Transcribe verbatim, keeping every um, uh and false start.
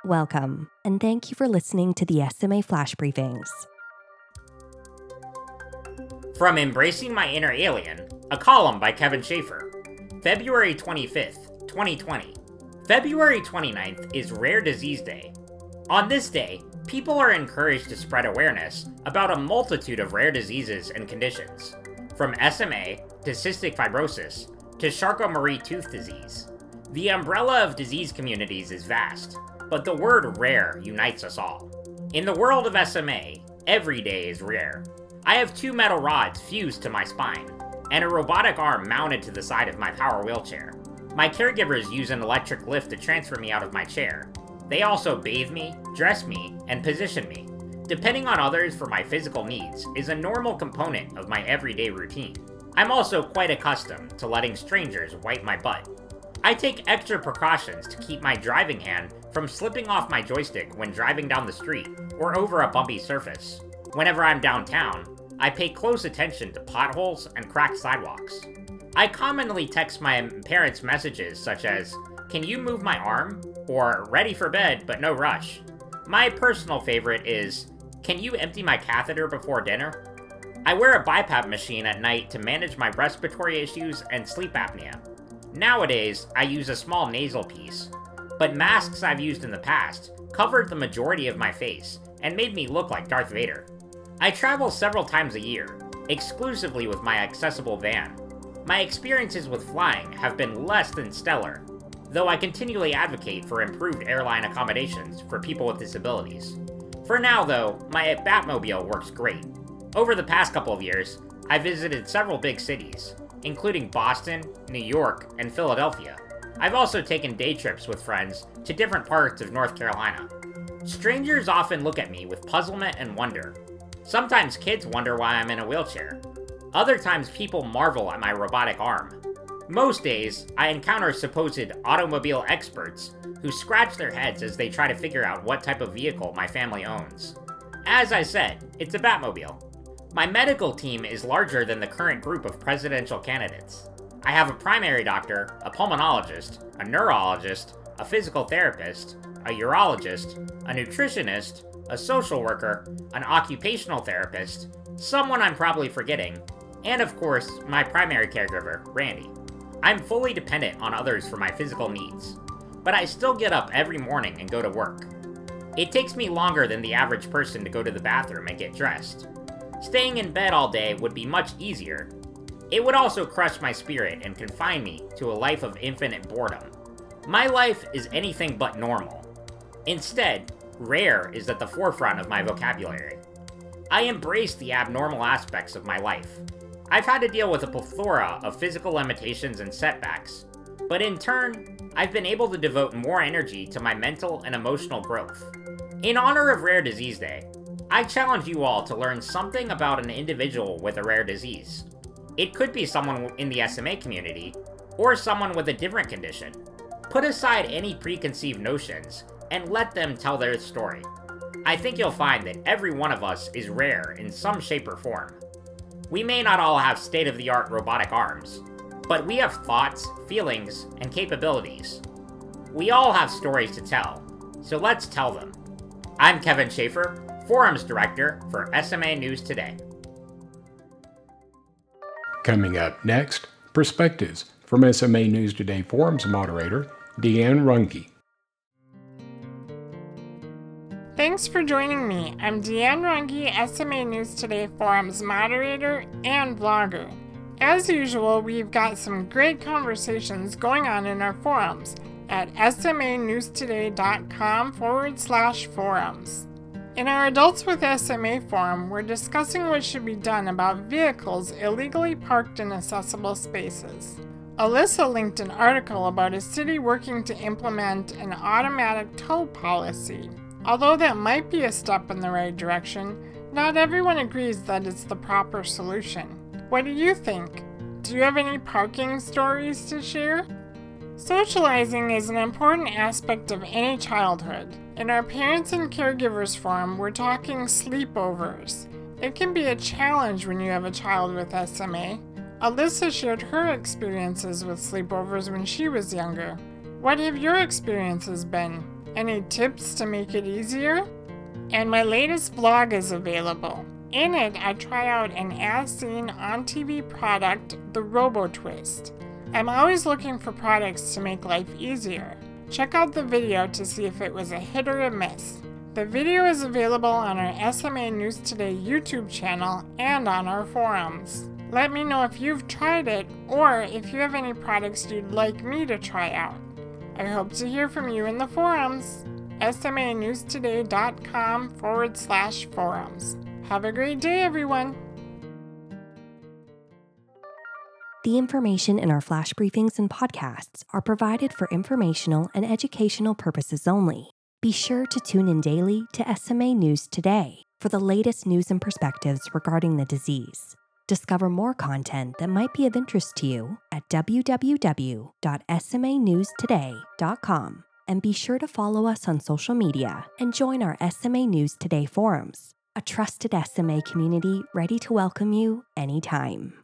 Welcome, and thank you for listening to the S M A Flash Briefings. From Embracing My Inner Alien, a column by Kevin Schaefer. February twenty-fifth, twenty twenty. February twenty-ninth is Rare Disease Day. On this day, people are encouraged to spread awareness about a multitude of rare diseases and conditions, from S M A to cystic fibrosis to Charcot-Marie-Tooth disease. The umbrella of disease communities is vast, but the word rare unites us all. In the world of S M A, every day is rare. I have two metal rods fused to my spine, and a robotic arm mounted to the side of my power wheelchair. My caregivers use an electric lift to transfer me out of my chair. They also bathe me, dress me, and position me. Depending on others for my physical needs is a normal component of my everyday routine. I'm also quite accustomed to letting strangers wipe my butt. I take extra precautions to keep my driving hand from slipping off my joystick when driving down the street or over a bumpy surface. Whenever I'm downtown, I pay close attention to potholes and cracked sidewalks. I commonly text my parents messages such as, "Can you move my arm?" or "Ready for bed, but no rush." My personal favorite is, "Can you empty my catheter before dinner?" I wear a BiPAP machine at night to manage my respiratory issues and sleep apnea. Nowadays, I use a small nasal piece, but masks I've used in the past covered the majority of my face and made me look like Darth Vader. I travel several times a year, exclusively with my accessible van. My experiences with flying have been less than stellar, though I continually advocate for improved airline accommodations for people with disabilities. For now, though, my Batmobile works great. Over the past couple of years, I visited several big cities, including Boston, New York, and Philadelphia. I've also taken day trips with friends to different parts of North Carolina. Strangers often look at me with puzzlement and wonder. Sometimes kids wonder why I'm in a wheelchair. Other times people marvel at my robotic arm. Most days, I encounter supposed automobile experts who scratch their heads as they try to figure out what type of vehicle my family owns. As I said, it's a Batmobile. My medical team is larger than the current group of presidential candidates. I have a primary doctor, a pulmonologist, a neurologist, a physical therapist, a urologist, a nutritionist, a social worker, an occupational therapist, someone I'm probably forgetting, and of course, my primary caregiver, Randy. I'm fully dependent on others for my physical needs, but I still get up every morning and go to work. It takes me longer than the average person to go to the bathroom and get dressed. Staying in bed all day would be much easier. It would also crush my spirit and confine me to a life of infinite boredom. My life is anything but normal. Instead, rare is at the forefront of my vocabulary. I embrace the abnormal aspects of my life. I've had to deal with a plethora of physical limitations and setbacks, but in turn, I've been able to devote more energy to my mental and emotional growth. In honor of Rare Disease Day, I challenge you all to learn something about an individual with a rare disease. It could be someone in the S M A community, or someone with a different condition. Put aside any preconceived notions, and let them tell their story. I think you'll find that every one of us is rare in some shape or form. We may not all have state-of-the-art robotic arms, but we have thoughts, feelings, and capabilities. We all have stories to tell, so let's tell them. I'm Kevin Schaefer, Forums Director for S M A News Today. Coming up next, Perspectives from S M A News Today Forums moderator, Deanne Runge. Thanks for joining me. I'm Deanne Runge, S M A News Today Forums moderator and vlogger. As usual, we've got some great conversations going on in our forums at smanewstoday.com forward slash forums. In our Adults with S M A forum, we're discussing what should be done about vehicles illegally parked in accessible spaces. Alyssa linked an article about a city working to implement an automatic tow policy. Although that might be a step in the right direction, not everyone agrees that it's the proper solution. What do you think? Do you have any parking stories to share? Socializing is an important aspect of any childhood. In our Parents and Caregivers Forum, we're talking sleepovers. It can be a challenge when you have a child with S M A. Alyssa shared her experiences with sleepovers when she was younger. What have your experiences been? Any tips to make it easier? And my latest vlog is available. In it, I try out an as-seen on-T V product, the RoboTwist. I'm always looking for products to make life easier. Check out the video to see if it was a hit or a miss. The video is available on our S M A News Today YouTube channel and on our forums. Let me know if you've tried it or if you have any products you'd like me to try out. I hope to hear from you in the forums. smanewstoday.com forward slash forums. Have a great day, everyone. The information in our flash briefings and podcasts are provided for informational and educational purposes only. Be sure to tune in daily to S M A News Today for the latest news and perspectives regarding the disease. Discover more content that might be of interest to you at w w w dot s m a news today dot com, and be sure to follow us on social media and join our S M A News Today forums, a trusted S M A community ready to welcome you anytime.